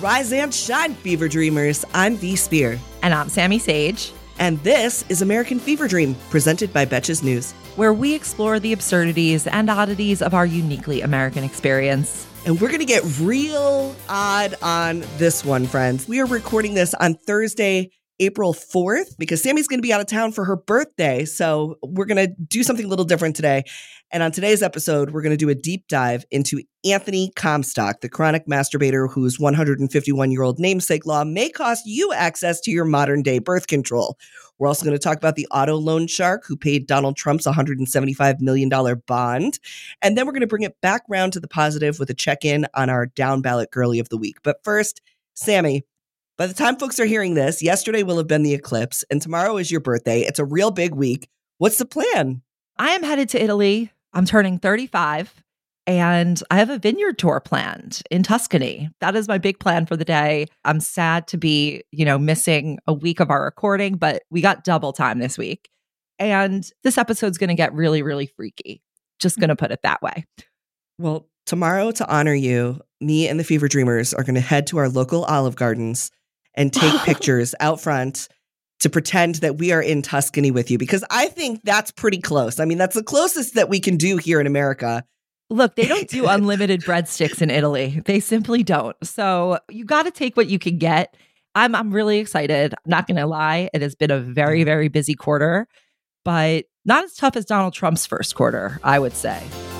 Rise and shine, Fever Dreamers. I'm V Spear. And I'm Sammy Sage. And this is American Fever Dream, presented by Betches News, where we explore the absurdities and oddities of our uniquely American experience. And we're going to get real odd on this one, friends. We are recording this on Thursday, April 4th, because Sammy's going to be out of town for her birthday. So we're going to do something a little different today. And on today's episode, we're going to do a deep dive into Anthony Comstock, the chronic masturbator whose 151-year-old namesake law may cost you access to your modern-day birth control. We're also going to talk about the auto loan shark who paid Donald Trump's $175 million bond. And then we're going to bring it back round to the positive with a check-in on our down-ballot girlie of the week. But first, Sammy, by the time folks are hearing this, yesterday will have been the eclipse, and tomorrow is your birthday. It's a real big week. What's the plan? I am headed to Italy. I'm turning 35, and I have a vineyard tour planned in Tuscany. That is my big plan for the day. I'm sad to be, missing a week of our recording, but we got double time this week. And this episode's going to get really, really freaky. Just going to put it that way. Well, tomorrow, to honor you, me and the Fever Dreamers are going to head to our local Olive Gardens and take pictures out front to pretend that we are in Tuscany with you, because I think that's pretty close. I mean, that's the closest that we can do here in America. Look, they don't do unlimited breadsticks in Italy. They simply don't. So you got to take what you can get. I'm really excited. I'm not going to lie. It has been a very, very busy quarter, but not as tough as Donald Trump's first quarter, I would say.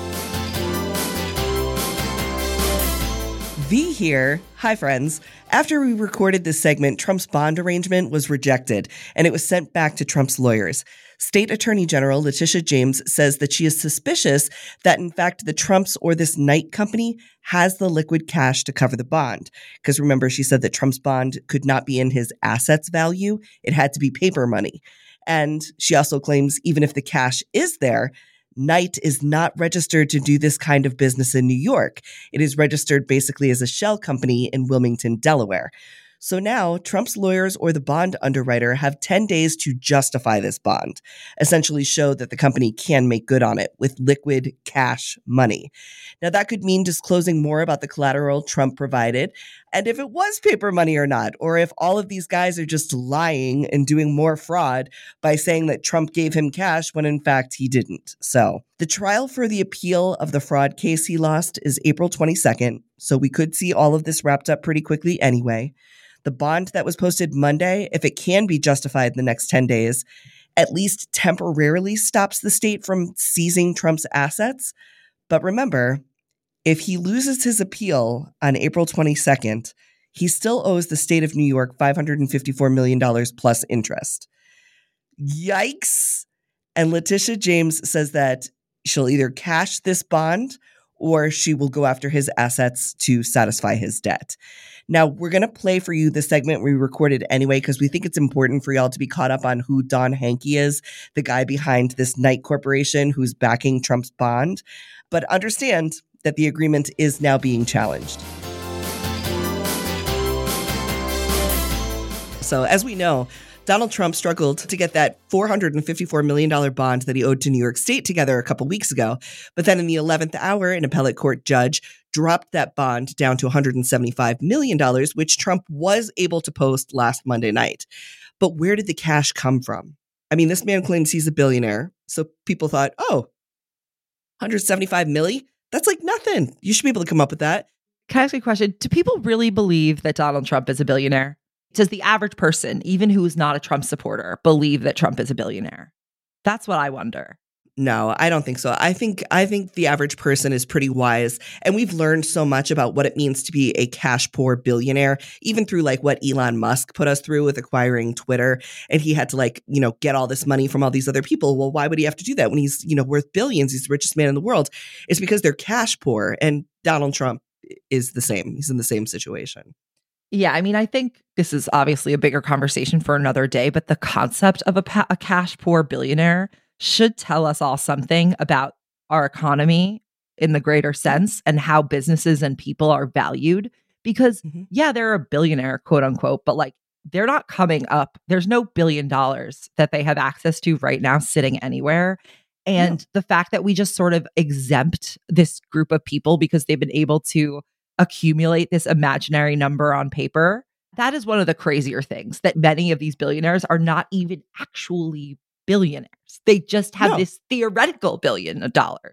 V here. Hi, friends. After we recorded this segment, Trump's bond arrangement was rejected, and it was sent back to Trump's lawyers. State Attorney General Letitia James says that she is suspicious that, in fact, the Trumps or this Knight company has the liquid cash to cover the bond. Because remember, she said that Trump's bond could not be in his assets value. It had to be paper money. And she also claims even if the cash is there, Knight is not registered to do this kind of business in New York. It is registered basically as a shell company in Wilmington, Delaware. So now Trump's lawyers or the bond underwriter have 10 days to justify this bond, essentially show that the company can make good on it with liquid cash money. Now that could mean disclosing more about the collateral Trump provided and if it was paper money or not, or if all of these guys are just lying and doing more fraud by saying that Trump gave him cash when in fact he didn't. So the trial for the appeal of the fraud case he lost is April 22nd, so we could see all of this wrapped up pretty quickly anyway. The bond that was posted Monday, if it can be justified in the next 10 days, at least temporarily stops the state from seizing Trump's assets. But remember, if he loses his appeal on April 22nd, he still owes the state of New York $554 million plus interest. Yikes. And Letitia James says that she'll either cash this bond or she will go after his assets to satisfy his debt. Now, we're going to play for you the segment we recorded anyway, because we think it's important for y'all to be caught up on who Don Henke is, the guy behind this Knight Corporation who's backing Trump's bond. But understand that the agreement is now being challenged. So, as we know, Donald Trump struggled to get that $454 million bond that he owed to New York State together a couple weeks ago. But then in the 11th hour, an appellate court judge dropped that bond down to $175 million, which Trump was able to post last Monday night. But where did the cash come from? I mean, this man claims he's a billionaire. So people thought, oh, $175 million? That's like nothing. You should be able to come up with that. Can I ask you a question? Do people really believe that Donald Trump is a billionaire? Does the average person, even who is not a Trump supporter, believe that Trump is a billionaire? That's what I wonder. No, I don't think so. I think the average person is pretty wise. And we've learned so much about what it means to be a cash poor billionaire, even through like what Elon Musk put us through with acquiring Twitter. And he had to get all this money from all these other people. Well, why would he have to do that when he's, worth billions? He's the richest man in the world. It's because they're cash poor. And Donald Trump is the same. He's in the same situation. Yeah, I mean, I think this is obviously a bigger conversation for another day, but the concept of a cash poor billionaire should tell us all something about our economy in the greater sense and how businesses and people are valued. Because, yeah, they're a billionaire, quote unquote, but like they're not coming up. There's no $1 billion that they have access to right now sitting anywhere. And the fact that we just sort of exempt this group of people because they've been able to accumulate this imaginary number on paper. That is one of the crazier things, that many of these billionaires are not even actually billionaires. They just have this theoretical $1 billion.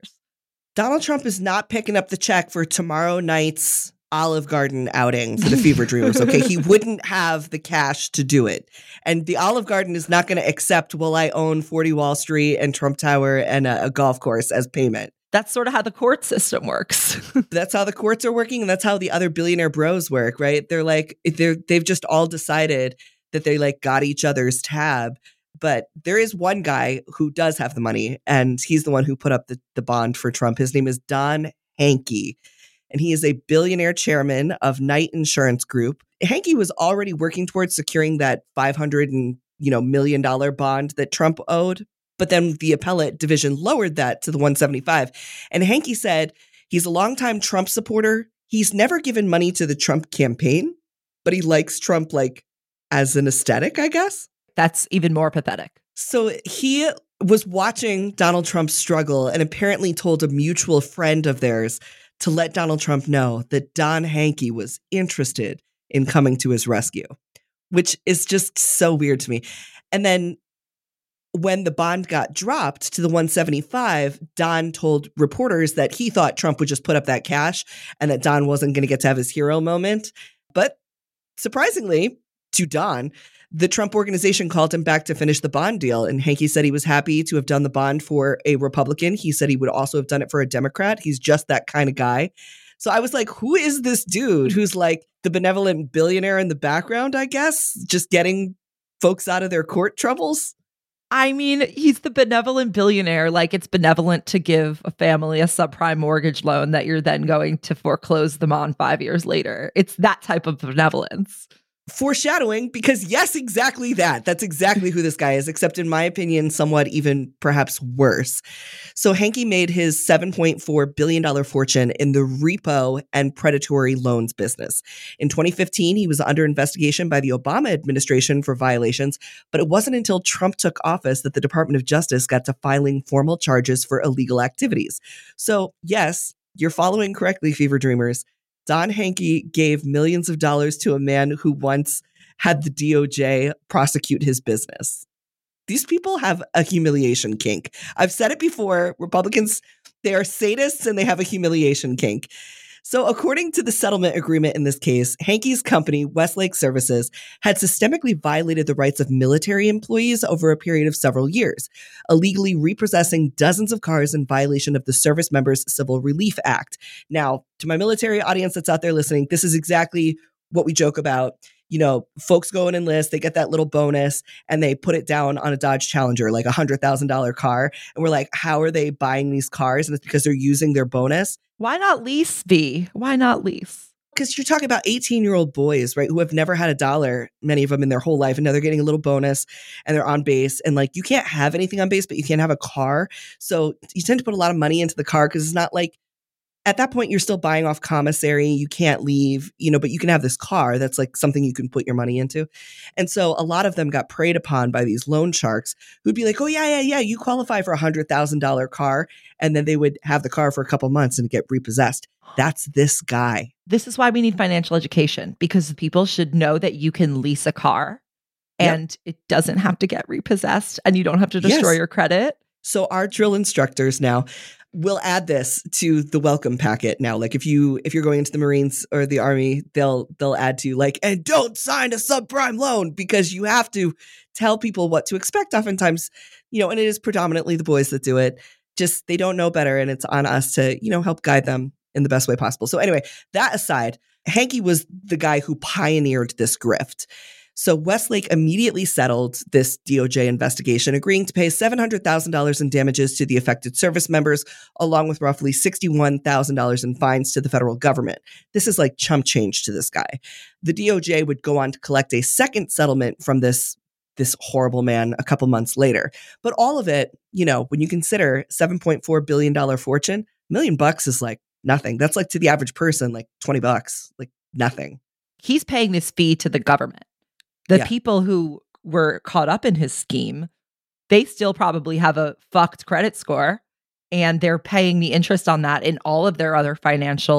Donald Trump is not picking up the check for tomorrow night's Olive Garden outing for the Fever Dreamers, okay? He wouldn't have the cash to do it. And the Olive Garden is not going to accept, well, I own 40 Wall Street and Trump Tower and a golf course as payment. That's sort of how the court system works. That's how the courts are working, and that's how the other billionaire bros work, right? They're like, they've just all decided that they like got each other's tab. But there is one guy who does have the money, and he's the one who put up the bond for Trump. His name is Don Henke, and he is a billionaire chairman of Knight Insurance Group. Henke was already working towards securing that $500 million bond that Trump owed. But then the appellate division lowered that to the 175. And Henke said he's a longtime Trump supporter. He's never given money to the Trump campaign, but he likes Trump like as an aesthetic, I guess. That's even more pathetic. So he was watching Donald Trump struggle and apparently told a mutual friend of theirs to let Donald Trump know that Don Henke was interested in coming to his rescue, which is just so weird to me. And then when the bond got dropped to the 175, Don told reporters that he thought Trump would just put up that cash and that Don wasn't going to get to have his hero moment. But surprisingly to Don, the Trump organization called him back to finish the bond deal. And Henke said he was happy to have done the bond for a Republican. He said he would also have done it for a Democrat. He's just that kind of guy. So I was like, who is this dude who's like the benevolent billionaire in the background, I guess, just getting folks out of their court troubles? I mean, he's the benevolent billionaire. Like, it's benevolent to give a family a subprime mortgage loan that you're then going to foreclose them on 5 years later. It's that type of benevolence. Foreshadowing, because yes, exactly that. That's exactly who this guy is, except in my opinion, somewhat even perhaps worse. So Henke made his $7.4 billion fortune in the repo and predatory loans business. In 2015, he was under investigation by the Obama administration for violations, but it wasn't until Trump took office that the Department of Justice got to filing formal charges for illegal activities. So yes, you're following correctly, Fever Dreamers. Don Henke gave millions of dollars to a man who once had the DOJ prosecute his business. These people have a humiliation kink. I've said it before. Republicans, they are sadists and they have a humiliation kink. So according to the settlement agreement in this case, Henke's company, Westlake Services, had systemically violated the rights of military employees over a period of several years, illegally repossessing dozens of cars in violation of the Service Members Civil Relief Act. Now, to my military audience that's out there listening, this is exactly what we joke about. You know, folks go and enlist, they get that little bonus, and they put it down on a Dodge Challenger, like $100,000 car. And we're like, how are they buying these cars? And it's because they're using their bonus. Why not lease, V? Why not lease? Because you're talking about 18-year-old boys, right, who have never had a dollar, many of them in their whole life, and now they're getting a little bonus and they're on base. And like, you can't have anything on base, but you can have a car. So you tend to put a lot of money into the car because it's not like, at that point, you're still buying off commissary. You can't leave, but you can have this car that's like something you can put your money into. And so a lot of them got preyed upon by these loan sharks who'd be like, oh, yeah, you qualify for a $100,000 car. And then they would have the car for a couple months and get repossessed. That's this guy. This is why we need financial education, because people should know that you can lease a car and it doesn't have to get repossessed and you don't have to destroy your credit. So our drill instructors now will add this to the welcome packet now. Like if you're going into the Marines or the Army, they'll add to you like, and don't sign a subprime loan, because you have to tell people what to expect oftentimes, and it is predominantly the boys that do it. Just they don't know better, and it's on us to, help guide them in the best way possible. So anyway, that aside, Henke was the guy who pioneered this grift. So Westlake immediately settled this DOJ investigation, agreeing to pay $700,000 in damages to the affected service members, along with roughly $61,000 in fines to the federal government. This is like chump change to this guy. The DOJ would go on to collect a second settlement from this horrible man a couple months later. But all of it, when you consider $7.4 billion fortune, $1 million is like nothing. That's like to the average person, like $20, like nothing. He's paying this fee to the government. The people who were caught up in his scheme, they still probably have a fucked credit score, and they're paying the interest on that in all of their other financial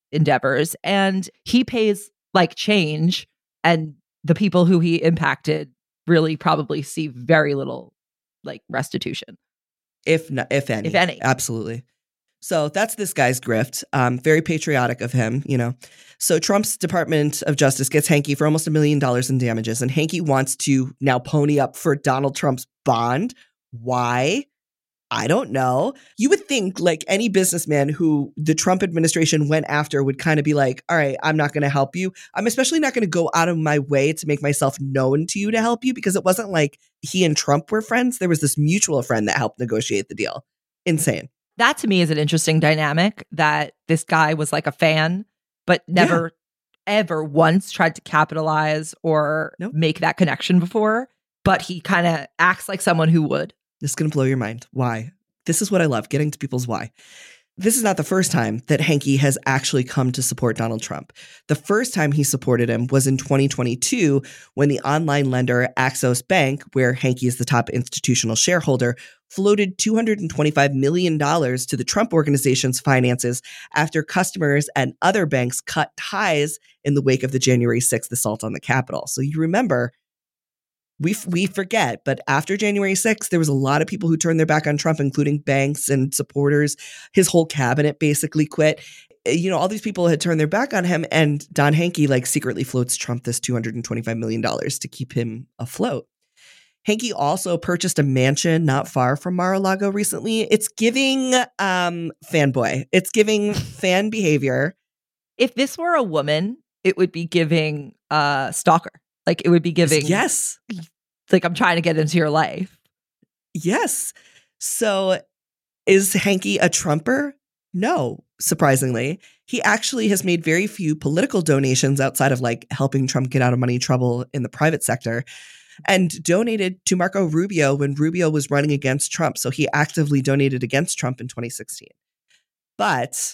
endeavors. And he pays like change, and the people who he impacted really probably see very little like restitution. If any. If any. Absolutely. So that's this guy's grift. Very patriotic of him, you know. So Trump's Department of Justice gets Hanke for almost $1 million in damages, and Hanke wants to now pony up for Donald Trump's bond. Why? I don't know. You would think like any businessman who the Trump administration went after would kind of be like, all right, I'm not going to help you. I'm especially not going to go out of my way to make myself known to you to help you, because it wasn't like he and Trump were friends. There was this mutual friend that helped negotiate the deal. Insane. That to me is an interesting dynamic, that this guy was like a fan, but never ever once tried to capitalize or make that connection before. But he kind of acts like someone who would. This is going to blow your mind. Why? This is what I love, getting to people's why. This is not the first time that Hanke has actually come to support Donald Trump. The first time he supported him was in 2022 when the online lender Axos Bank, where Hanke is the top institutional shareholder, floated $225 million to the Trump organization's finances after customers and other banks cut ties in the wake of the January 6th assault on the Capitol. So you remember, we forget, but after January 6th, there was a lot of people who turned their back on Trump, including banks and supporters. His whole cabinet basically quit. You know, all these people had turned their back on him, and Don Hanke like secretly floats Trump this $225 million to keep him afloat. Hanke also purchased a mansion not far from Mar-a-Lago recently. It's giving fanboy. It's giving fan behavior. If this were a woman, it would be giving stalker. Like it would be giving, yes, like I'm trying to get into your life. Yes. So is Hanke a Trumper? No, surprisingly. He actually has made very few political donations outside of like helping Trump get out of money trouble in the private sector, and donated to Marco Rubio when Rubio was running against Trump. So he actively donated against Trump in 2016. But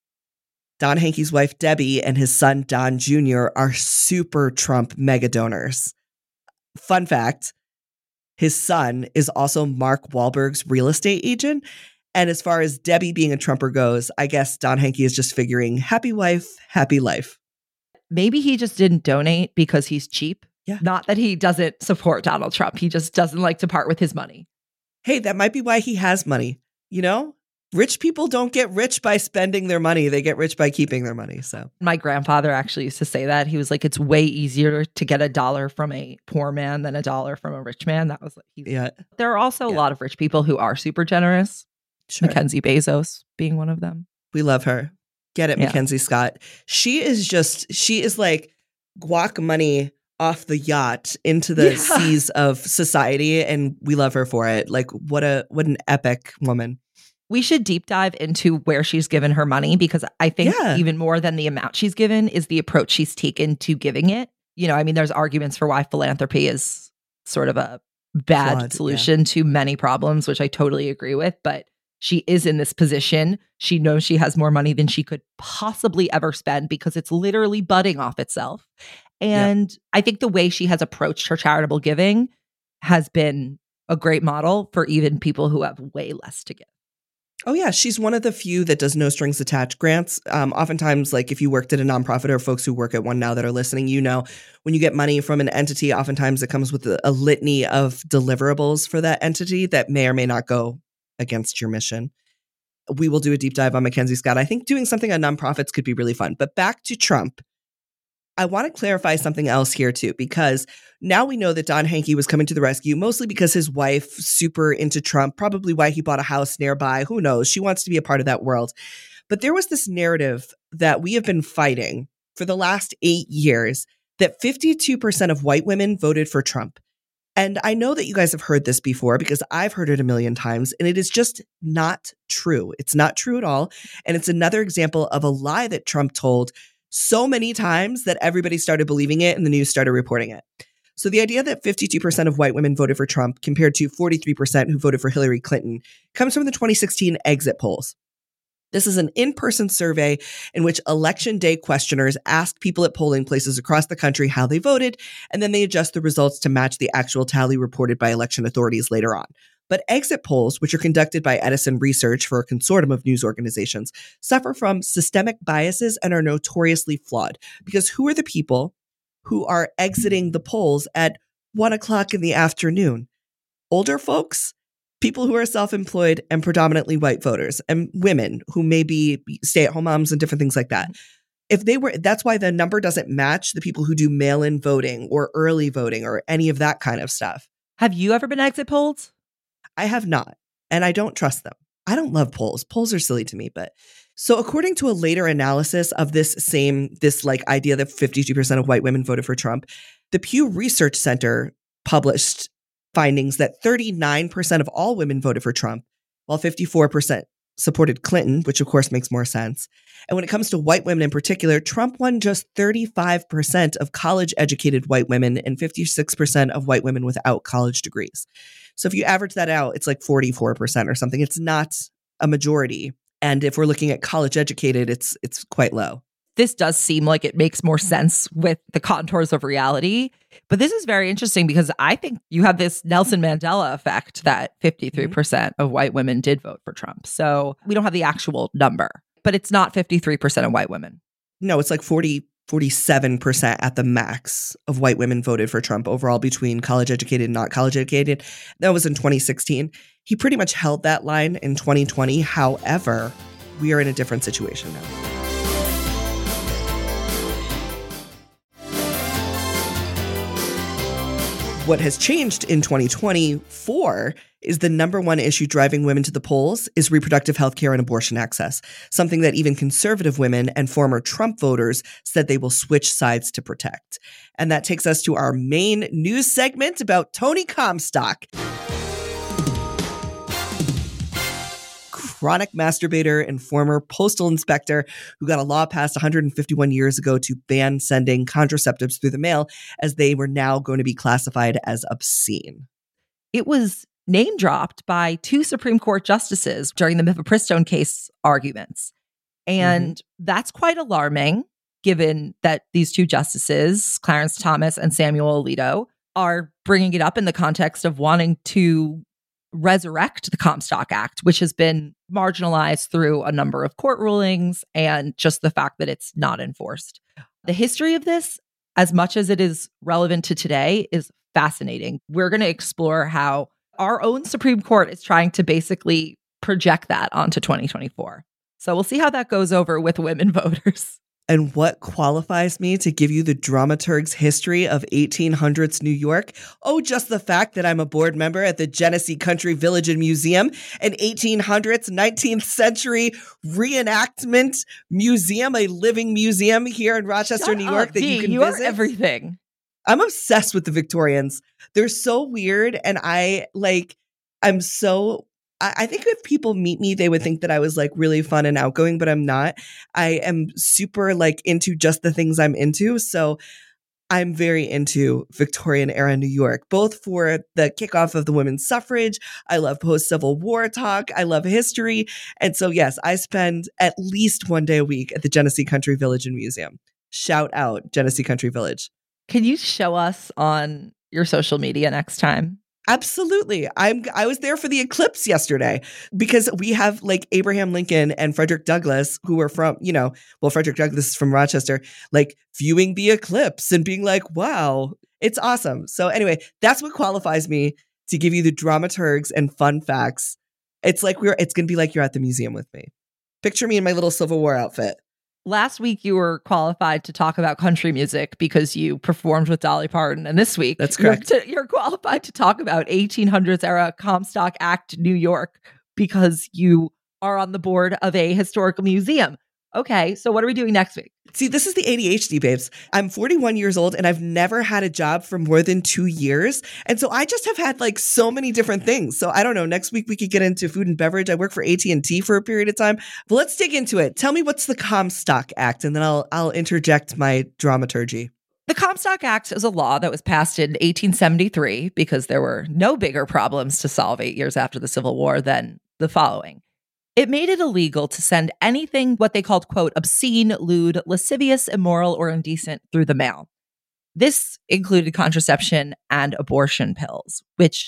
Don Hanke's wife, Debbie, and his son, Don Jr., are super Trump mega donors. Fun fact, his son is also Mark Wahlberg's real estate agent. And as far as Debbie being a Trumper goes, I guess Don Hanke is just figuring happy wife, happy life. Maybe he just didn't donate because he's cheap. Yeah. Not that he doesn't support Donald Trump. He just doesn't like to part with his money. Hey, that might be why he has money, you know? Rich people don't get rich by spending their money. They get rich by keeping their money. So my grandfather actually used to say that. He was like, it's way easier to get $1 from a poor man than $1 from a rich man. That was like, yeah. There are also a lot of rich people who are super generous. Sure. Mackenzie Bezos being one of them. We love her. Get it, Mackenzie Scott. She is like guac money off the yacht into the seas of society. And we love her for it. Like what an epic woman. We should deep dive into where she's given her money, because I think even more than the amount she's given is the approach she's taken to giving it. You know, I mean, there's arguments for why philanthropy is sort of a bad solution to many problems, which I totally agree with. But she is in this position. She knows she has more money than she could possibly ever spend because it's literally budding off itself. And I think the way she has approached her charitable giving has been a great model for even people who have way less to give. Oh, yeah. She's one of the few that does no strings attached grants. Oftentimes, like if you worked at a nonprofit, or folks who work at one now that are listening, you know, when you get money from an entity, oftentimes it comes with a litany of deliverables for that entity that may or may not go against your mission. We will do a deep dive on Mackenzie Scott. I think doing something on nonprofits could be really fun. But back to Trump. I want to clarify something else here too, because now we know that Don Hanke was coming to the rescue, mostly because his wife, super into Trump, probably why he bought a house nearby. Who knows? She wants to be a part of that world. But there was this narrative that we have been fighting for the last 8 years that 52% of white women voted for Trump. And I know that you guys have heard this before because I've heard it a million times, and it is just not true. It's not true at all. And it's another example of a lie that Trump told so many times that everybody started believing it and the news started reporting it. So the idea that 52% of white women voted for Trump compared to 43% who voted for Hillary Clinton comes from the 2016 exit polls. This is an in-person survey in which election day questioners asked people at polling places across the country how they voted, and then they adjust the results to match the actual tally reported by election authorities later on. But exit polls, which are conducted by Edison Research for a consortium of news organizations, suffer from systemic biases and are notoriously flawed. Because who are the people who are exiting the polls at 1:00 in the afternoon? Older folks, people who are self-employed, and predominantly white voters, and women who may be stay-at-home moms and different things like that. That's why the number doesn't match the people who do mail-in voting or early voting or any of that kind of stuff. Have you ever been exit polled? I have not, and I don't trust them. I don't love polls. Polls are silly to me, but so according to a later analysis of this idea that 52% of white women voted for Trump, the Pew Research Center published findings that 39% of all women voted for Trump, while 54% supported Clinton, which of course makes more sense. And when it comes to white women in particular, Trump won just 35% of college-educated white women and 56% of white women without college degrees. So if you average that out, it's like 44% or something. It's not a majority. And if we're looking at college-educated, it's quite low. This does seem like it makes more sense with the contours of reality. But this is very interesting because I think you have this Nelson Mandela effect that 53% of white women did vote for Trump. So we don't have the actual number, but it's not 53% of white women. No, it's like 47% at the max of white women voted for Trump overall between college-educated and not college-educated. That was in 2016. He pretty much held that line in 2020. However, we are in a different situation now. What has changed in 2024 is the number one issue driving women to the polls is reproductive health care and abortion access, something that even conservative women and former Trump voters said they will switch sides to protect. And that takes us to our main news segment about Tony Comstock. Chronic masturbator and former postal inspector who got a law passed 151 years ago to ban sending contraceptives through the mail, as they were now going to be classified as obscene. It was name dropped by two Supreme Court justices during the Mifepristone case arguments. And that's quite alarming, given that these two justices, Clarence Thomas and Samuel Alito, are bringing it up in the context of wanting to resurrect the Comstock Act, which has been marginalized through a number of court rulings and just the fact that it's not enforced. The history of this, as much as it is relevant to today, is fascinating. We're going to explore how our own Supreme Court is trying to basically project that onto 2024. So we'll see how that goes over with women voters. And what qualifies me to give you the dramaturg's history of 1800s New York? Oh, just the fact that I'm a board member at the Genesee Country Village and Museum, an 1800s, 19th century reenactment museum, a living museum here in Rochester, New York that you can visit. Are everything. I'm obsessed with the Victorians. They're so weird. And I think if people meet me, they would think that I was like really fun and outgoing, but I'm not. I am super like into just the things I'm into. So I'm very into Victorian era New York, both for the kickoff of the women's suffrage. I love post-Civil War talk. I love history. And so, yes, I spend at least one day a week at the Genesee Country Village and Museum. Shout out Genesee Country Village. Can you show us on your social media next time? Absolutely. I was there for the eclipse yesterday because we have like Abraham Lincoln and Frederick Douglass, who are from, Frederick Douglass is from Rochester, like viewing the eclipse and being like, wow, it's awesome. So anyway, that's what qualifies me to give you the dramaturgs and fun facts. It's going to be like you're at the museum with me. Picture me in my little Civil War outfit. Last week, you were qualified to talk about country music because you performed with Dolly Parton. And this week, that's correct. You're qualified to talk about 1800s era Comstock Act New York because you are on the board of a historical museum. Okay, so what are we doing next week? See, this is the ADHD, babes. I'm 41 years old and I've never had a job for more than 2 years. And so I just have had like so many different things. So I don't know, next week we could get into food and beverage. I work for AT&T for a period of time. But let's dig into it. Tell me what's the Comstock Act and then I'll interject my dramaturgy. The Comstock Act is a law that was passed in 1873 because there were no bigger problems to solve 8 years after the Civil War than the following. It made it illegal to send anything what they called, quote, obscene, lewd, lascivious, immoral, or indecent through the mail. This included contraception and abortion pills, which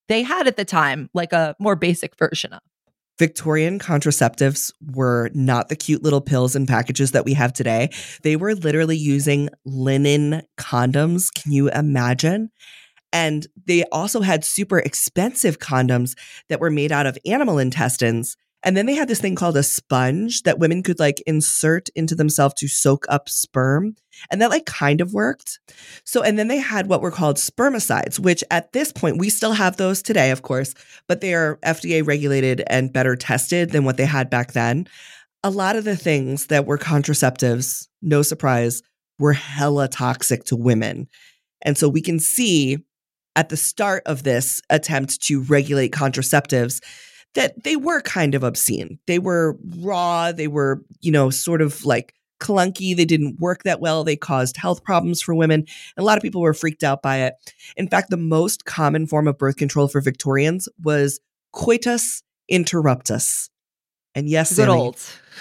they had at the time like a more basic version of. Victorian contraceptives were not the cute little pills and packages that we have today. They were literally using linen condoms. Can you imagine? And they also had super expensive condoms that were made out of animal intestines. And then they had this thing called a sponge that women could like insert into themselves to soak up sperm. And that like kind of worked. So, and then they had what were called spermicides, which at this point, we still have those today, of course, but they are FDA regulated and better tested than what they had back then. A lot of the things that were contraceptives, no surprise, were hella toxic to women. And so we can see at the start of this attempt to regulate contraceptives that they were kind of obscene. They were raw. They were, sort of like clunky. They didn't work that well. They caused health problems for women. And a lot of people were freaked out by it. In fact, the most common form of birth control for Victorians was coitus interruptus. And yes, good Sammy, old.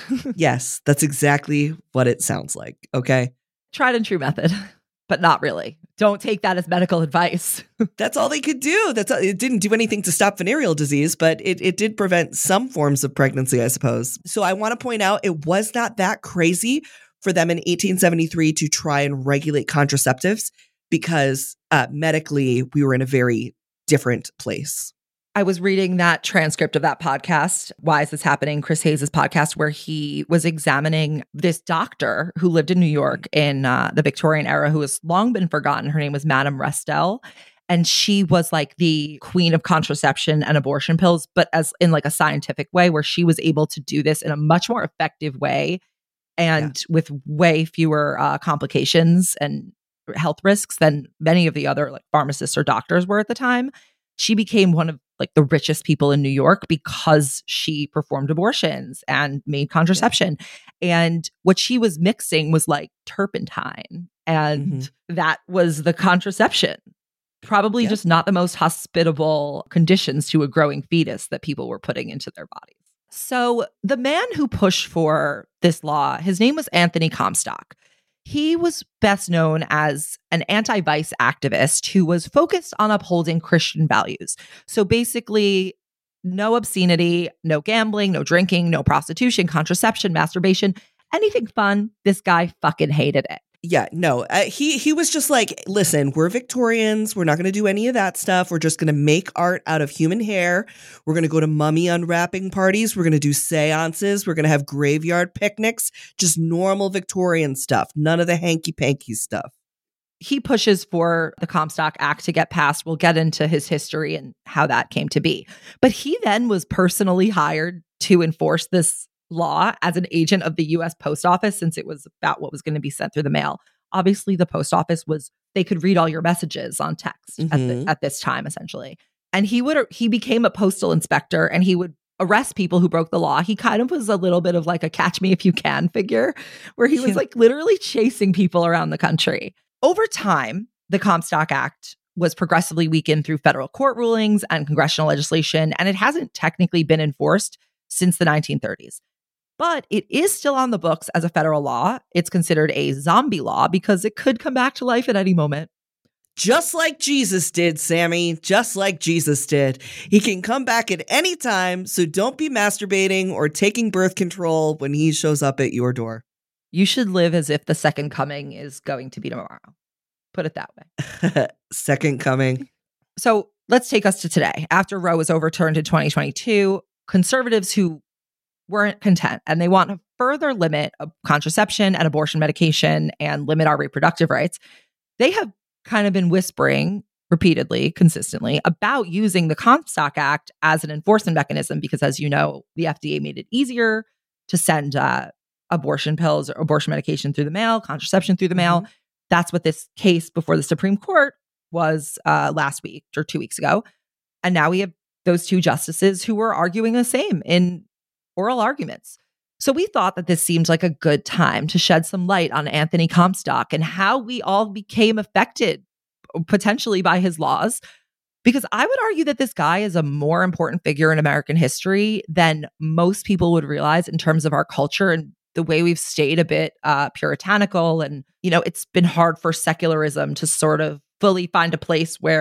yes, that's exactly what it sounds like. Okay. Tried and true method, but not really. Don't take that as medical advice. That's all they could do. It didn't do anything to stop venereal disease, but it did prevent some forms of pregnancy, I suppose. So I want to point out it was not that crazy for them in 1873 to try and regulate contraceptives because medically we were in a very different place. I was reading that transcript of that podcast, Why Is This Happening? Chris Hayes' podcast, where he was examining this doctor who lived in New York in the Victorian era, who has long been forgotten. Her name was Madame Restel. And she was like the queen of contraception and abortion pills, but as in like a scientific way, where she was able to do this in a much more effective way and with way fewer complications and health risks than many of the other like pharmacists or doctors were at the time. She became one of like the richest people in New York because she performed abortions and made contraception. And what she was mixing was like turpentine. And that was the contraception. Probably just not the most hospitable conditions to a growing fetus that people were putting into their bodies. So the man who pushed for this law, his name was Anthony Comstock. He was best known as an anti-vice activist who was focused on upholding Christian values. So basically, no obscenity, no gambling, no drinking, no prostitution, contraception, masturbation, anything fun. This guy fucking hated it. Yeah, no, he was just like, listen, we're Victorians. We're not going to do any of that stuff. We're just going to make art out of human hair. We're going to go to mummy unwrapping parties. We're going to do seances. We're going to have graveyard picnics, just normal Victorian stuff. None of the hanky-panky stuff. He pushes for the Comstock Act to get passed. We'll get into his history and how that came to be. But he then was personally hired to enforce this law as an agent of the U.S. Post Office, since it was about what was going to be sent through the mail. Obviously, the post office they could read all your messages on text at this time, essentially. And he became a postal inspector, and he would arrest people who broke the law. He kind of was a little bit of like a catch me if you can figure, where he was like literally chasing people around the country. Over time, the Comstock Act was progressively weakened through federal court rulings and congressional legislation, and it hasn't technically been enforced since the 1930s. But it is still on the books as a federal law. It's considered a zombie law because it could come back to life at any moment. Just like Jesus did, Sammy. Just like Jesus did. He can come back at any time, so don't be masturbating or taking birth control when he shows up at your door. You should live as if the second coming is going to be tomorrow. Put it that way. Second coming. So let's take us to today. After Roe was overturned in 2022, conservatives who weren't content and they want to further limit contraception and abortion medication and limit our reproductive rights, they have kind of been whispering repeatedly, consistently about using the Comstock Act as an enforcement mechanism because, as you know, the FDA made it easier to send abortion pills or abortion medication through the mail, contraception through the mail. That's what this case before the Supreme Court was last week or 2 weeks ago. And now we have those two justices who were arguing the same in oral arguments. So we thought that this seemed like a good time to shed some light on Anthony Comstock and how we all became affected potentially by his laws. Because I would argue that this guy is a more important figure in American history than most people would realize in terms of our culture and the way we've stayed a bit puritanical. And, it's been hard for secularism to sort of fully find a place where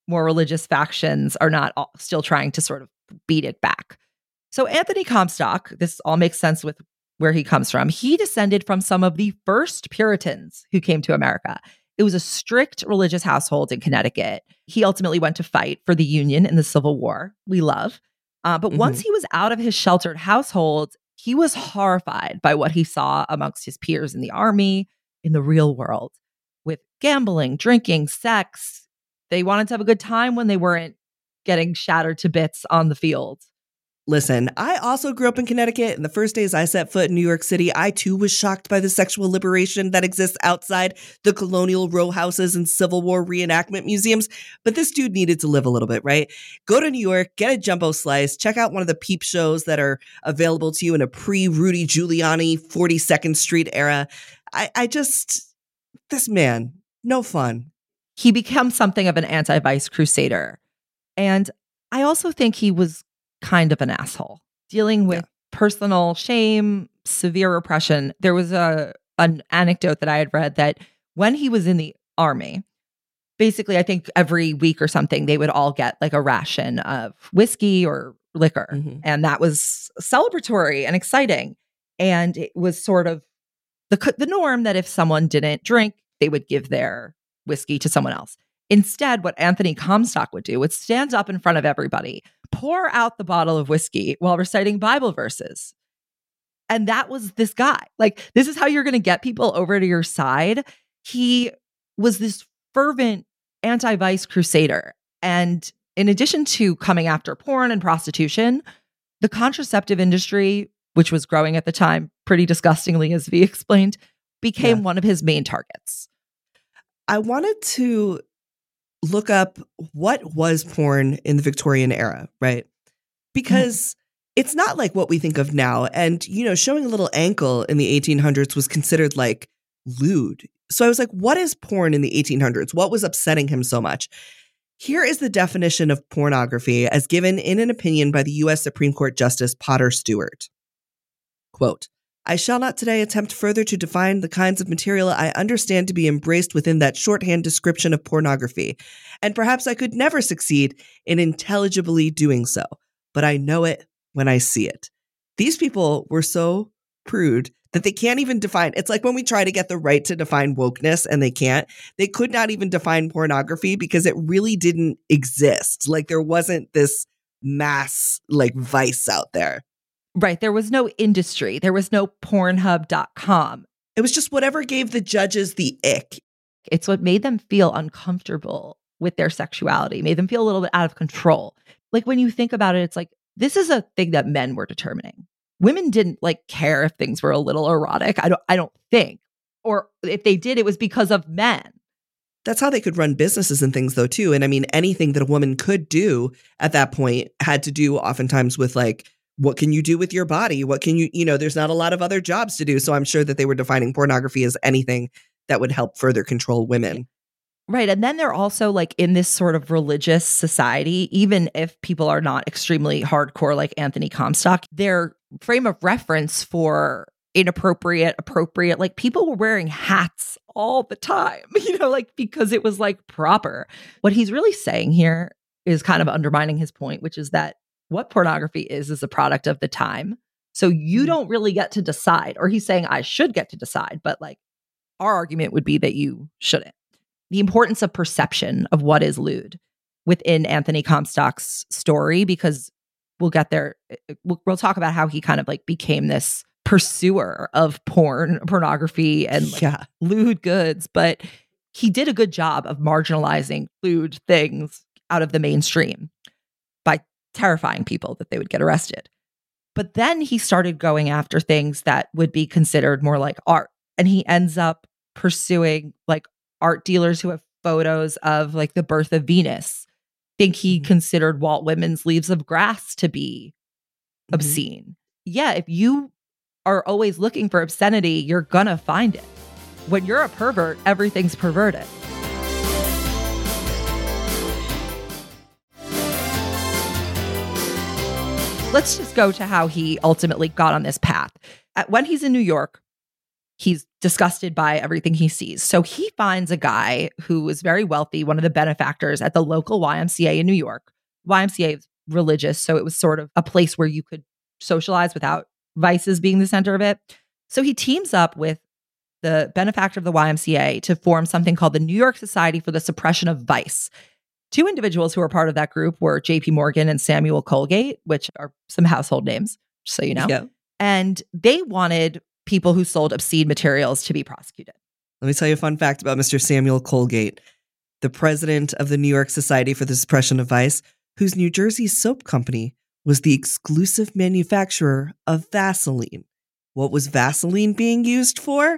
more religious factions are not still trying to sort of beat it back. So Anthony Comstock, this all makes sense with where he comes from. He descended from some of the first Puritans who came to America. It was a strict religious household in Connecticut. He ultimately went to fight for the Union in the Civil War. We love. But once he was out of his sheltered household, he was horrified by what he saw amongst his peers in the army, in the real world, with gambling, drinking, sex. They wanted to have a good time when they weren't getting shattered to bits on the field. Listen, I also grew up in Connecticut, and the first days I set foot in New York City, I too was shocked by the sexual liberation that exists outside the colonial row houses and Civil War reenactment museums. But this dude needed to live a little bit, right? Go to New York, get a jumbo slice, check out one of the peep shows that are available to you in a pre-Rudy Giuliani 42nd Street era. This man, no fun. He became something of an anti-vice crusader. And I also think he was kind of an asshole, dealing with personal shame, severe repression. There was an anecdote that I had read that when he was in the army, basically, I think every week or something, they would all get like a ration of whiskey or liquor. And that was celebratory and exciting. And it was sort of the norm that if someone didn't drink, they would give their whiskey to someone else. Instead, what Anthony Comstock would do would stand up in front of everybody, pour out the bottle of whiskey while reciting Bible verses. And that was this guy. Like, this is how you're going to get people over to your side. He was this fervent anti-vice crusader. And in addition to coming after porn and prostitution, the contraceptive industry, which was growing at the time pretty disgustingly, as V explained, became one of his main targets. I wanted to look up what was porn in the Victorian era, right? Because it's not like what we think of now. And, you know, showing a little ankle in the 1800s was considered like lewd. So I was like, what is porn in the 1800s? What was upsetting him so much? Here is the definition of pornography as given in an opinion by the U.S. Supreme Court Justice Potter Stewart. Quote, I shall not today attempt further to define the kinds of material I understand to be embraced within that shorthand description of pornography, and perhaps I could never succeed in intelligibly doing so, but I know it when I see it. These people were so prude that they can't even define. It's like when we try to get the right to define wokeness and they can't. They could not even define pornography because it really didn't exist. Like there wasn't this mass like vice out there. Right. There was no industry. There was no Pornhub.com. It was just whatever gave the judges the ick. It's what made them feel uncomfortable with their sexuality, made them feel a little bit out of control. Like when you think about it, it's like, this is a thing that men were determining. Women didn't like care if things were a little erotic. I don't think. Or if they did, it was because of men. That's how they could run businesses and things though, too. And I mean, anything that a woman could do at that point had to do oftentimes with like, what can you do with your body? What can you know, there's not a lot of other jobs to do. So I'm sure that they were defining pornography as anything that would help further control women. Right. And then they're also like in this sort of religious society, even if people are not extremely hardcore like Anthony Comstock, their frame of reference for inappropriate, appropriate, like people were wearing hats all the time, you know, like because it was like proper. What he's really saying here is kind of undermining his point, which is that what pornography is a product of the time. So you don't really get to decide, or he's saying I should get to decide, but like our argument would be that you shouldn't. The importance of perception of what is lewd within Anthony Comstock's story, because we'll get there. We'll talk about how he kind of like became this pursuer of pornography and like lewd goods, but he did a good job of marginalizing lewd things out of the mainstream by terrifying people that they would get arrested. But then he started going after things that would be considered more like art. And he ends up pursuing like art dealers who have photos of like the birth of Venus. I think he considered Walt Whitman's Leaves of Grass to be obscene. Yeah, if you are always looking for obscenity, you're gonna find it. When you're a pervert, everything's perverted. Let's just go to how he ultimately got on this path. When he's in New York, he's disgusted by everything he sees. So he finds a guy who is very wealthy, one of the benefactors at the local YMCA in New York. YMCA is religious, so it was sort of a place where you could socialize without vices being the center of it. So he teams up with the benefactor of the YMCA to form something called the New York Society for the Suppression of Vice. Two individuals who are part of that group were JP Morgan and Samuel Colgate, which are some household names, just so you know. Yeah. And they wanted people who sold obscene materials to be prosecuted. Let me tell you a fun fact about Mr. Samuel Colgate, the president of the New York Society for the Suppression of Vice, whose New Jersey soap company was the exclusive manufacturer of Vaseline. What was Vaseline being used for?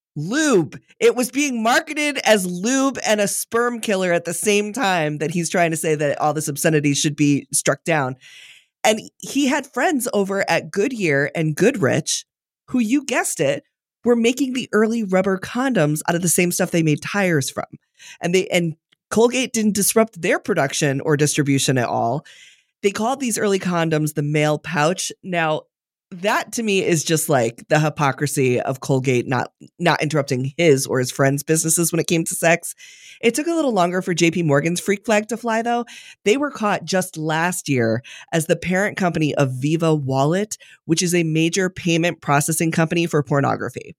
Lube. It was being marketed as lube and a sperm killer at the same time that he's trying to say that all this obscenity should be struck down. And he had friends over at Goodyear and Goodrich who, you guessed it, were making the early rubber condoms out of the same stuff they made tires from. And Colgate didn't disrupt their production or distribution at all. They called these early condoms the male pouch. Now, that to me is just like the hypocrisy of Colgate not interrupting his or his friends' businesses when it came to sex. It took a little longer for JP Morgan's freak flag to fly, though. They were caught just last year as the parent company of Viva Wallet, which is a major payment processing company for pornography.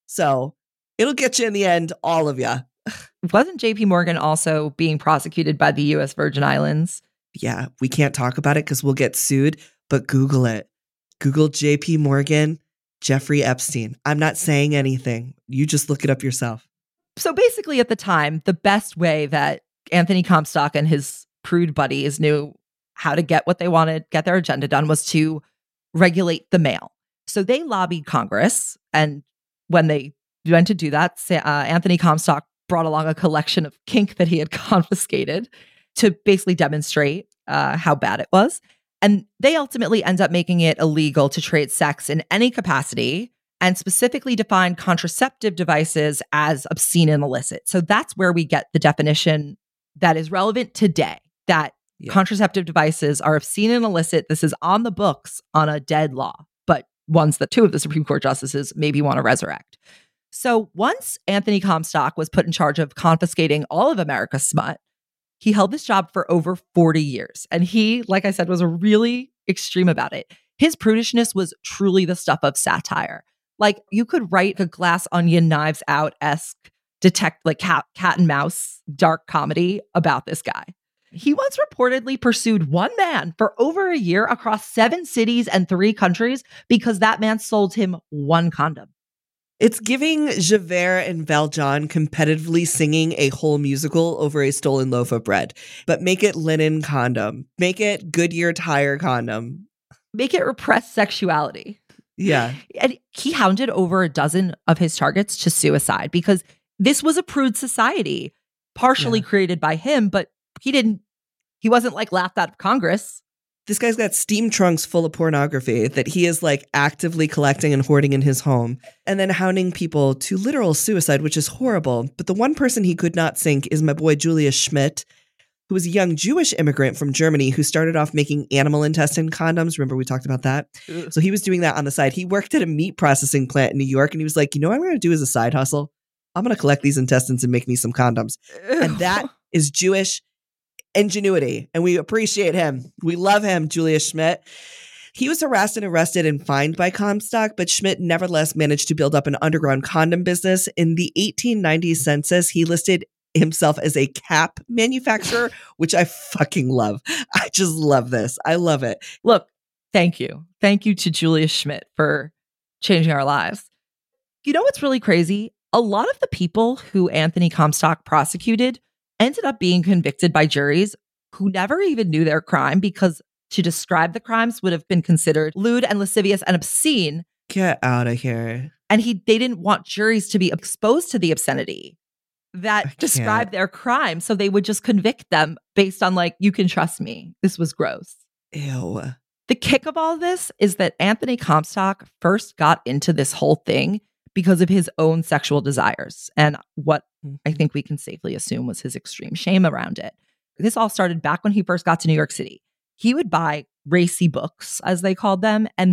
So it'll get you in the end, all of you. Wasn't JP Morgan also being prosecuted by the U.S. Virgin Islands? Yeah, we can't talk about it because we'll get sued, but Google it. Google JP Morgan, Jeffrey Epstein. I'm not saying anything. You just look it up yourself. So basically at the time, the best way that Anthony Comstock and his prude buddies knew how to get what they wanted, get their agenda done, was to regulate the mail. So they lobbied Congress. And when they went to do that, Anthony Comstock brought along a collection of kink that he had confiscated to basically demonstrate how bad it was. And they ultimately end up making it illegal to trade sex in any capacity and specifically define contraceptive devices as obscene and illicit. So that's where we get the definition that is relevant today, that contraceptive devices are obscene and illicit. This is on the books on a dead law, but ones that two of the Supreme Court justices maybe want to resurrect. So once Anthony Comstock was put in charge of confiscating all of America's smut, he held this job for over 40 years. And he, like I said, was really extreme about it. His prudishness was truly the stuff of satire. Like, you could write a Glass Onion, Knives Out-esque cat and mouse dark comedy about this guy. He once reportedly pursued one man for over a year across 7 cities and 3 countries because that man sold him one condom. It's giving Javert and Valjean competitively singing a whole musical over a stolen loaf of bread. But make it linen condom. Make it Goodyear tire condom. Make it repressed sexuality. Yeah. And he hounded over a dozen of his targets to suicide because this was a prude society, partially created by him, but he wasn't like laughed out of Congress. This guy's got steam trunks full of pornography that he is like actively collecting and hoarding in his home and then hounding people to literal suicide, which is horrible. But the one person he could not sink is my boy Julius Schmidt, who was a young Jewish immigrant from Germany who started off making animal intestine condoms. Remember we talked about that? So he was doing that on the side. He worked at a meat processing plant in New York and he was like, you know what I'm going to do as a side hustle? I'm going to collect these intestines and make me some condoms. And that is Jewish ingenuity, and we appreciate him. We love him, Julius Schmidt. He was harassed and arrested and fined by Comstock, but Schmidt nevertheless managed to build up an underground condom business. In the 1890 census, he listed himself as a cap manufacturer, which I fucking love. I just love this. I love it. Look, thank you. Thank you to Julius Schmidt for changing our lives. You know what's really crazy? A lot of the people who Anthony Comstock prosecuted ended up being convicted by juries who never even knew their crime because to describe the crimes would have been considered lewd and lascivious and obscene. Get out of here. And they didn't want juries to be exposed to the obscenity that described their crime. So they would just convict them based on like, you can trust me. This was gross. Ew. The kick of all this is that Anthony Comstock first got into this whole thing because of his own sexual desires and what I think we can safely assume was his extreme shame around it. This all started back when he first got to New York City. He would buy racy books, as they called them, and then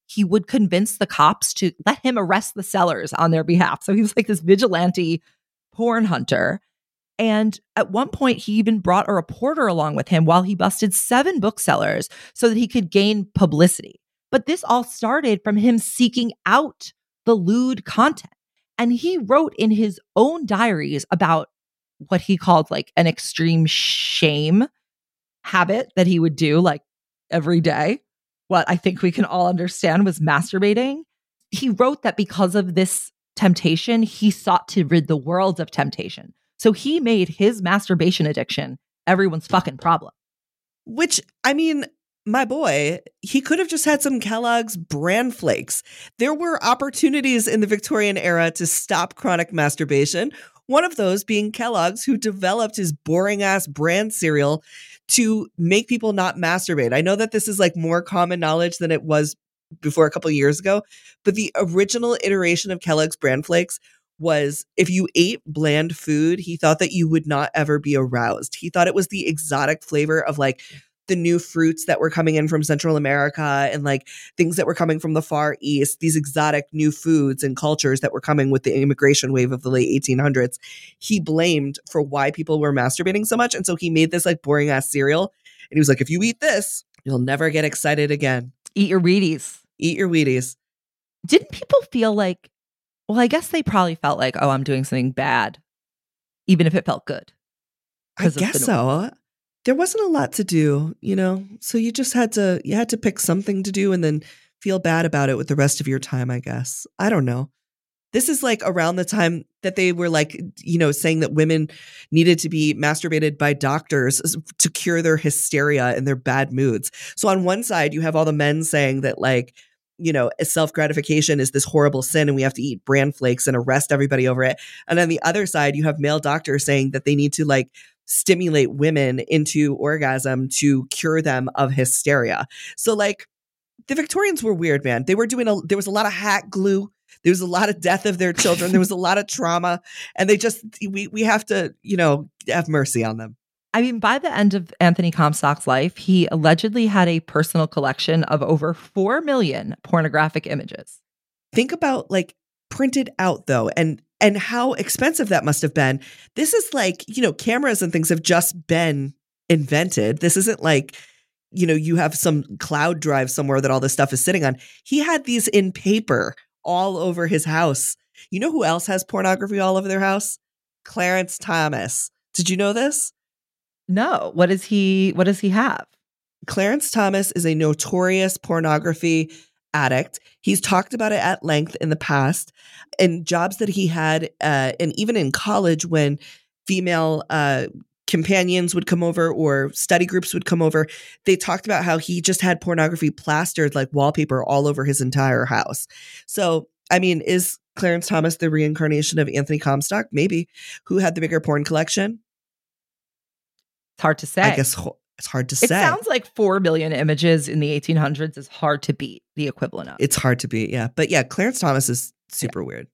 he would convince the cops to let him arrest the sellers on their behalf. So he was like this vigilante porn hunter. And at one point, he even brought a reporter along with him while he busted 7 booksellers so that he could gain publicity. But this all started from him seeking out the lewd content. And he wrote in his own diaries about what he called like an extreme shame habit that he would do like every day. What I think we can all understand was masturbating. He wrote that because of this temptation, he sought to rid the world of temptation. So he made his masturbation addiction everyone's fucking problem. Which, I mean, my boy, he could have just had some Kellogg's bran flakes. There were opportunities in the Victorian era to stop chronic masturbation. One of those being Kellogg's, who developed his boring ass bran cereal to make people not masturbate. I know that this is like more common knowledge than it was before a couple of years ago, but the original iteration of Kellogg's bran flakes was if you ate bland food, he thought that you would not ever be aroused. He thought it was the exotic flavor of like the new fruits that were coming in from Central America and like things that were coming from the Far East, these exotic new foods and cultures that were coming with the immigration wave of the late 1800s. He blamed for why people were masturbating so much. And so he made this like boring ass cereal. And he was like, if you eat this, you'll never get excited again. Eat your Wheaties. Eat your Wheaties. Didn't people feel like, well, I guess they probably felt like, oh, I'm doing something bad, even if it felt good. I guess so. There wasn't a lot to do, you know, so you had to pick something to do and then feel bad about it with the rest of your time, I guess. I don't know. This is like around the time that they were like, you know, saying that women needed to be masturbated by doctors to cure their hysteria and their bad moods. So on one side, you have all the men saying that like, you know, self-gratification is this horrible sin and we have to eat bran flakes and arrest everybody over it. And on the other side, you have male doctors saying that they need to like stimulate women into orgasm to cure them of hysteria. So like the Victorians were weird, man. They were there was a lot of hat glue. There was a lot of death of their children. There was a lot of trauma. And we have to, you know, have mercy on them. I mean, by the end of Anthony Comstock's life, he allegedly had a personal collection of over 4 million pornographic images. Think about like printed out though, and how expensive that must have been. This is like, you know, cameras and things have just been invented. This isn't like, you know, you have some cloud drive somewhere that all this stuff is sitting on. He had these in paper all over his house. You know who else has pornography all over their house? Clarence Thomas. Did you know this? No. What does he have? Clarence Thomas is a notorious pornography addict. He's talked about it at length in the past, and jobs that he had, and even in college when female companions would come over or study groups would come over, they talked about how he just had pornography plastered like wallpaper all over his entire house. So, I mean, is Clarence Thomas the reincarnation of Anthony Comstock? Maybe. Who had the bigger porn collection? It's hard to say. I guess it's hard to say. It sounds like 4 million images in the 1800s is hard to beat the equivalent of. It's hard to beat, yeah. But yeah, Clarence Thomas is super weird.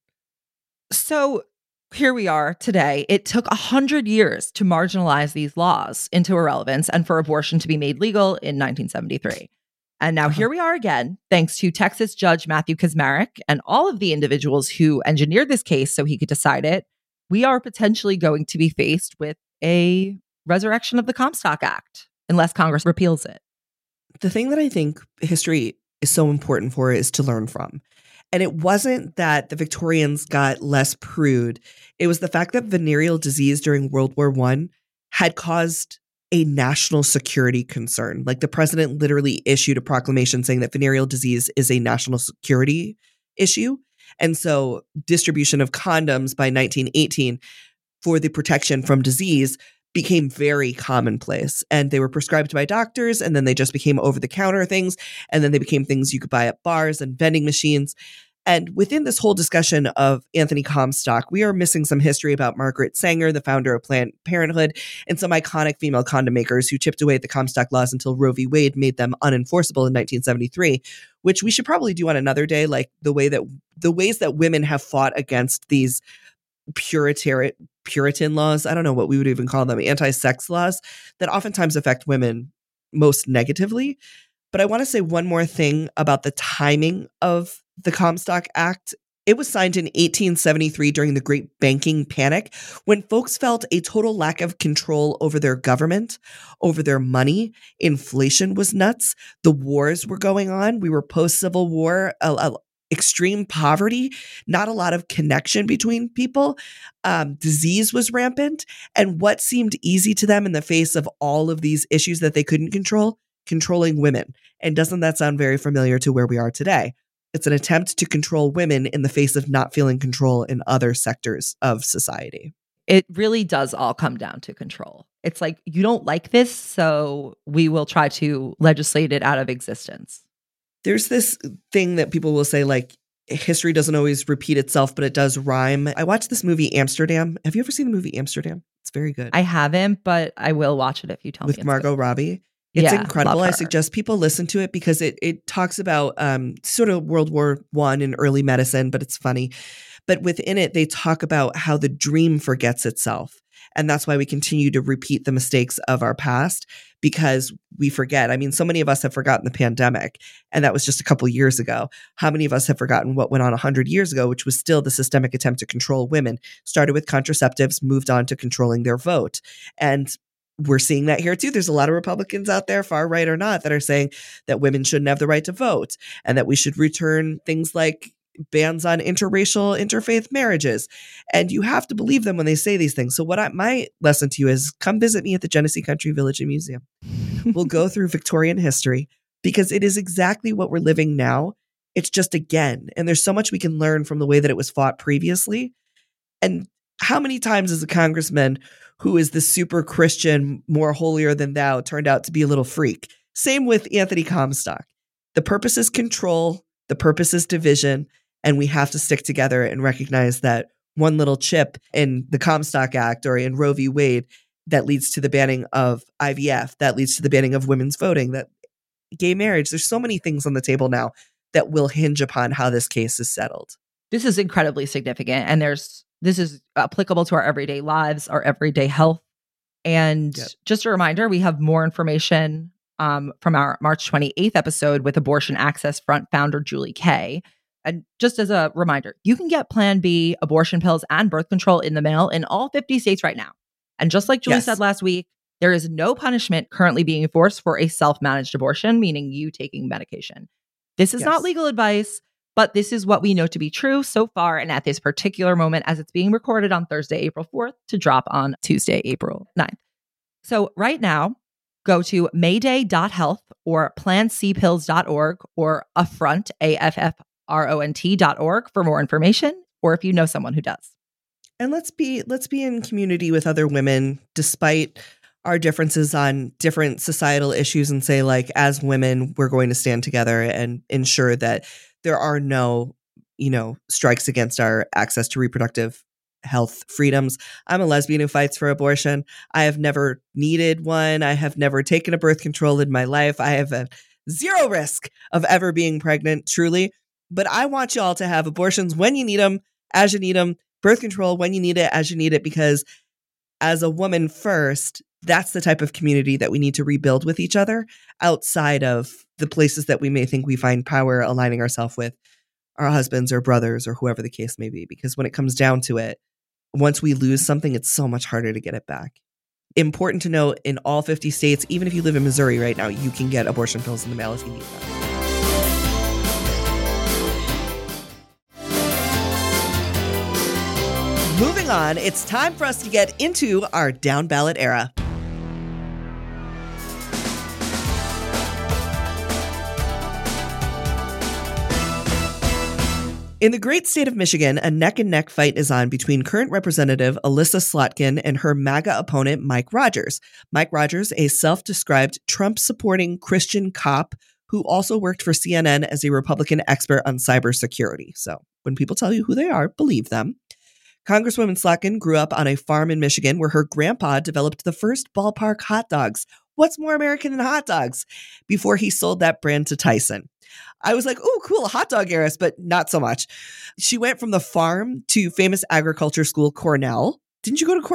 So here we are today. It took 100 years to marginalize these laws into irrelevance and for abortion to be made legal in 1973. And now here we are again, thanks to Texas Judge Matthew Kacsmaryk and all of the individuals who engineered this case so he could decide it. We are potentially going to be faced with a resurrection of the Comstock Act, unless Congress repeals it. The thing that I think history is so important for is to learn from. And it wasn't that the Victorians got less prude. It was the fact that venereal disease during World War I had caused a national security concern. Like the president literally issued a proclamation saying that venereal disease is a national security issue. And so distribution of condoms by 1918 for the protection from disease became very commonplace, and they were prescribed by doctors, and then they just became over-the-counter things, and then they became things you could buy at bars and vending machines. And within this whole discussion of Anthony Comstock, we are missing some history about Margaret Sanger, the founder of Planned Parenthood, and some iconic female condom makers who chipped away at the Comstock laws until Roe v. Wade made them unenforceable in 1973, which we should probably do on another day, like the ways that women have fought against these Puritan laws. I don't know what we would even call them, anti-sex laws that oftentimes affect women most negatively. But I want to say one more thing about the timing of the Comstock Act. It was signed in 1873 during the Great Banking Panic, when folks felt a total lack of control over their government, over their money. Inflation was nuts. The wars were going on. We were post-Civil War, extreme poverty, not a lot of connection between people. Disease was rampant. And what seemed easy to them in the face of all of these issues that they couldn't control? Controlling women. And doesn't that sound very familiar to where we are today? It's an attempt to control women in the face of not feeling control in other sectors of society. It really does all come down to control. It's like, you don't like this, so we will try to legislate it out of existence. There's this thing that people will say, like, history doesn't always repeat itself, but it does rhyme. I watched this movie, Amsterdam. Have you ever seen the movie Amsterdam? It's very good. I haven't, but I will watch it if you tell me. With Margot Robbie. It's incredible. I suggest people listen to it because it talks about sort of World War I and early medicine, but it's funny. But within it, they talk about how the dream forgets itself. And that's why we continue to repeat the mistakes of our past, because we forget. I mean, so many of us have forgotten the pandemic, and that was just a couple years ago. How many of us have forgotten what went on 100 years ago, which was still the systemic attempt to control women? Started with contraceptives, moved on to controlling their vote. And we're seeing that here too. There's a lot of Republicans out there, far right or not, that are saying that women shouldn't have the right to vote and that we should return things like bans on interracial, interfaith marriages. And you have to believe them when they say these things. So my lesson to you is, come visit me at the Genesee Country Village and Museum. We'll go through Victorian history, because it is exactly what we're living now. It's just again. And there's so much we can learn from the way that it was fought previously. And how many times has a congressman who is the super Christian, more holier than thou, turned out to be a little freak? Same with Anthony Comstock. The purpose is control. The purpose is division. And we have to stick together and recognize that one little chip in the Comstock Act or in Roe v. Wade that leads to the banning of IVF, that leads to the banning of women's voting, that gay marriage. There's so many things on the table now that will hinge upon how this case is settled. This is incredibly significant. And this is applicable to our everyday lives, our everyday health. And just a reminder, we have more information from our March 28th episode with Abortion Access Front founder Julie Kay. And just as a reminder, you can get Plan B, abortion pills, and birth control in the mail in all 50 states right now. And just like Julie said last week, there is no punishment currently being enforced for a self-managed abortion, meaning you taking medication. This is not legal advice, but this is what we know to be true so far and at this particular moment, as it's being recorded on Thursday, April 4th, to drop on Tuesday, April 9th. So right now, go to mayday.health or plancpills.org or affront, AFFRONT.org for more information, or if you know someone who does. And let's be in community with other women, despite our differences on different societal issues, and say, like, as women, we're going to stand together and ensure that there are no, strikes against our access to reproductive health freedoms. I'm a lesbian who fights for abortion. I have never needed one. I have never taken a birth control in my life. I have a zero risk of ever being pregnant, truly. But I want y'all to have abortions when you need them, as you need them, birth control when you need it, as you need it, because as a woman first, that's the type of community that we need to rebuild with each other outside of the places that we may think we find power aligning ourselves with our husbands or brothers or whoever the case may be. Because when it comes down to it, once we lose something, it's so much harder to get it back. Important to note, in all 50 states, even if you live in Missouri right now, you can get abortion pills in the mail if you need them. Moving on, it's time for us to get into our down ballot era. In the great state of Michigan, a neck-and-neck fight is on between current Representative Elissa Slotkin and her MAGA opponent, Mike Rogers. Mike Rogers, a self-described Trump-supporting Christian cop who also worked for CNN as a Republican expert on cybersecurity. So when people tell you who they are, believe them. Congresswoman Slotkin grew up on a farm in Michigan where her grandpa developed the first ballpark hot dogs. What's more American than hot dogs? Before he sold that brand to Tyson. I was like, oh, cool, a hot dog heiress, but not so much. She went from the farm to famous agriculture school, Cornell. Didn't you go to Cornell?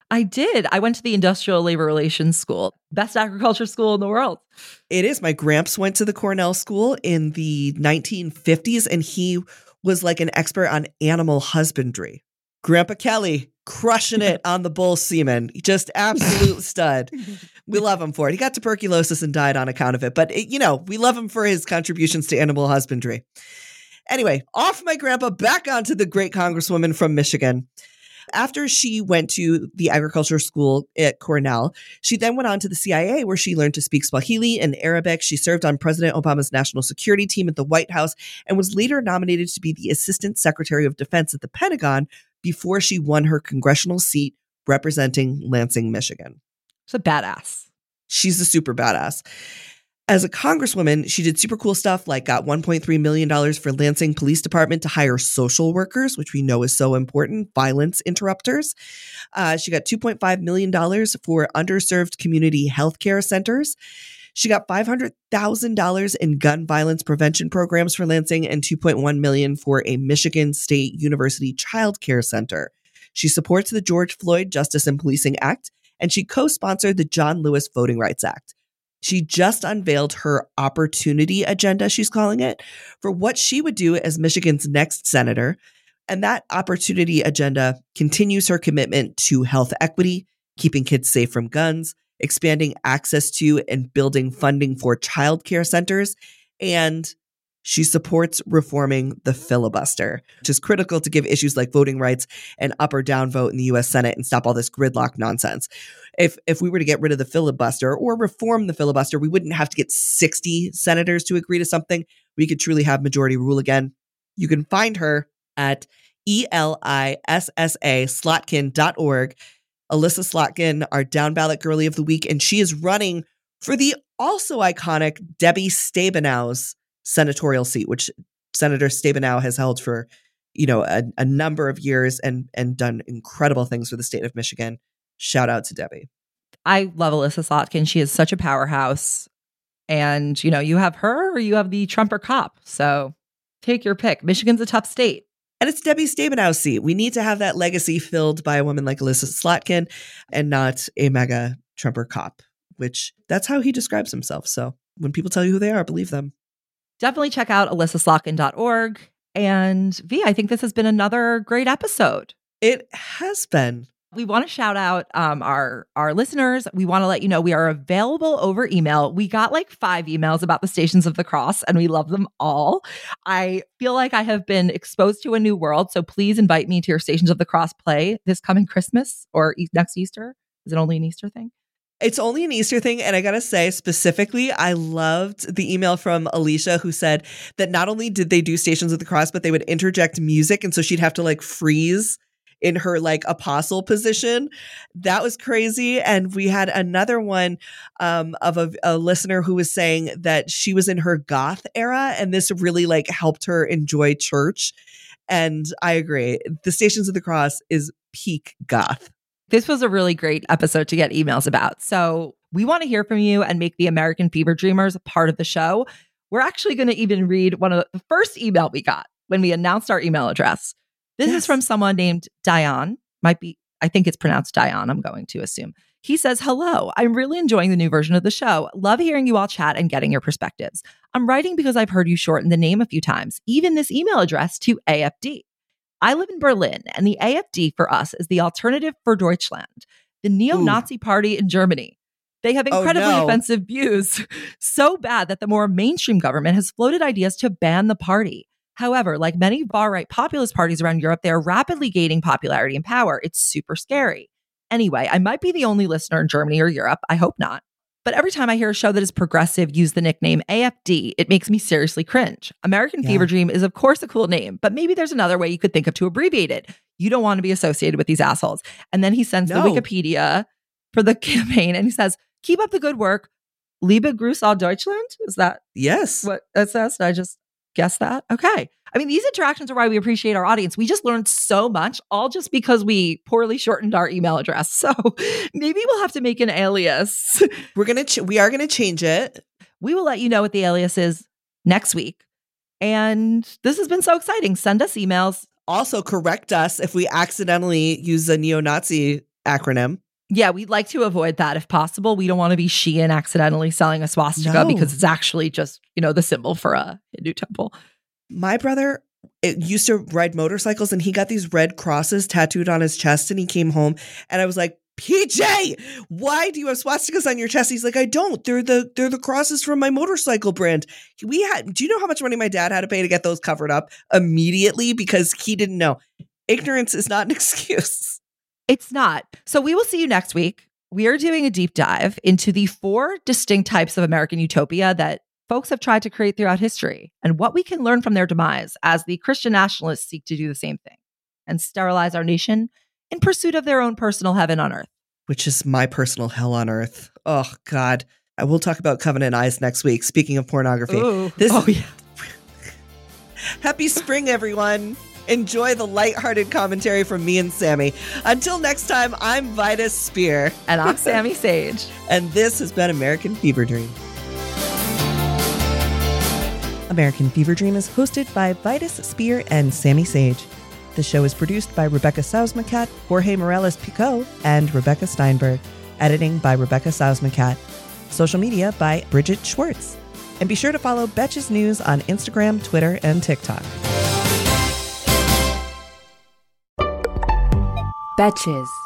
I did. I went to the Industrial Labor Relations School, best agriculture school in the world. It is. My gramps went to the Cornell School in the 1950s, and he was like an expert on animal husbandry. Grandpa Kelly crushing it on the bull semen. Just absolute stud. We love him for it. He got tuberculosis and died on account of it. But, we love him for his contributions to animal husbandry. Anyway, off my grandpa, back onto the great congresswoman from Michigan. After she went to the agriculture school at Cornell, she then went on to the CIA, where she learned to speak Swahili and Arabic. She served on President Obama's national security team at the White House and was later nominated to be the Assistant Secretary of Defense at the Pentagon before she won her congressional seat representing Lansing, Michigan. She's a badass. She's a super badass. As a congresswoman, she did super cool stuff like got $1.3 million for Lansing Police Department to hire social workers, which we know is so important, violence interrupters. She got $2.5 million for underserved community healthcare centers. She got $500,000 in gun violence prevention programs for Lansing and $2.1 million for a Michigan State University child care center. She supports the George Floyd Justice and Policing Act, and she co-sponsored the John Lewis Voting Rights Act. She just unveiled her opportunity agenda, she's calling it, for what she would do as Michigan's next senator. And that opportunity agenda continues her commitment to health equity, keeping kids safe from guns, expanding access to and building funding for childcare centers, and she supports reforming the filibuster, which is critical to give issues like voting rights an up or down vote in the U.S. Senate and stop all this gridlock nonsense. If we were to get rid of the filibuster or reform the filibuster, we wouldn't have to get 60 senators to agree to something. We could truly have majority rule again. You can find her at elissa slotkin.org. Alyssa Slotkin, our down ballot girly of the week, and she is running for the also iconic Debbie Stabenow's senatorial seat, which Senator Stabenow has held for, a number of years and done incredible things for the state of Michigan. Shout out to Debbie. I love Alyssa Slotkin. She is such a powerhouse. And, you have her or you have the Trump or cop. So take your pick. Michigan's a tough state. And it's Debbie Stabenow's seat. We need to have that legacy filled by a woman like Alyssa Slotkin and not a mega Trump or cop, which that's how he describes himself. So when people tell you who they are, believe them. Definitely check out alyssaslotkin.org. And V, I think this has been another great episode. It has been. We want to shout out our listeners. We want to let you know we are available over email. We got like 5 emails about the Stations of the Cross, and we love them all. I feel like I have been exposed to a new world, so please invite me to your Stations of the Cross play this coming Christmas or next Easter. Is it only an Easter thing? It's only an Easter thing. And I got to say, specifically, I loved the email from Alicia who said that not only did they do Stations of the Cross, but they would interject music. And so she'd have to like freeze in her like apostle position. That was crazy. And we had another one of a listener who was saying that she was in her goth era and this really like helped her enjoy church. And I agree. The Stations of the Cross is peak goth. This was a really great episode to get emails about. So we want to hear from you and make the American Fever Dreamers a part of the show. We're actually going to even read one of the first email we got when we announced our email address. This is from someone named Diane. I think it's pronounced Diane, I'm going to assume. He says, hello, I'm really enjoying the new version of the show. Love hearing you all chat and getting your perspectives. I'm writing because I've heard you shorten the name a few times, even this email address to AFD. I live in Berlin, and the AFD for us is the alternative for Deutschland, the neo-Nazi party in Germany. They have incredibly offensive views, so bad that the more mainstream government has floated ideas to ban the party. However, like many far-right populist parties around Europe, they are rapidly gaining popularity and power. It's super scary. Anyway, I might be the only listener in Germany or Europe. I hope not. But every time I hear a show that is progressive use the nickname AFD, it makes me seriously cringe. American Fever Dream is, of course, a cool name, but maybe there's another way you could think of to abbreviate it. You don't want to be associated with these assholes. And then he sends the Wikipedia for the campaign, and he says, keep up the good work. Liebe Grüße aus Deutschland? Is that what that says? Did I just guess that? Okay. I mean, these interactions are why we appreciate our audience. We just learned so much, all just because we poorly shortened our email address. So maybe we'll have to make an alias. We are gonna change it. We will let you know what the alias is next week. And this has been so exciting. Send us emails. Also correct us if we accidentally use a neo-Nazi acronym. Yeah, we'd like to avoid that if possible. We don't want to be Shein accidentally selling a swastika because it's actually just, the symbol for a Hindu temple. My brother used to ride motorcycles and he got these red crosses tattooed on his chest and he came home and I was like, PJ, why do you have swastikas on your chest? He's like, I don't. They're the crosses from my motorcycle brand. Do you know how much money my dad had to pay to get those covered up immediately because he didn't know? Ignorance is not an excuse. It's not. So we will see you next week. We are doing a deep dive into the 4 distinct types of American utopia that folks have tried to create throughout history and what we can learn from their demise as the Christian nationalists seek to do the same thing and sterilize our nation in pursuit of their own personal heaven on earth. Which is my personal hell on earth. Oh, God. I will talk about Covenant Eyes next week. Speaking of pornography. Ooh. Happy spring, everyone. Enjoy the lighthearted commentary from me and Sammy. Until next time, I'm Vitus Spear. And I'm Sammy Sage. And this has been American Fever Dream. American Fever Dream is hosted by Vitus Spear and Sammy Sage. The show is produced by Rebecca Sausmacat, Jorge Morales-Pico, and Rebecca Steinberg. Editing by Rebecca Sausmacat. Social media by Bridget Schwartz. And be sure to follow Betches News on Instagram, Twitter, and TikTok. Betches.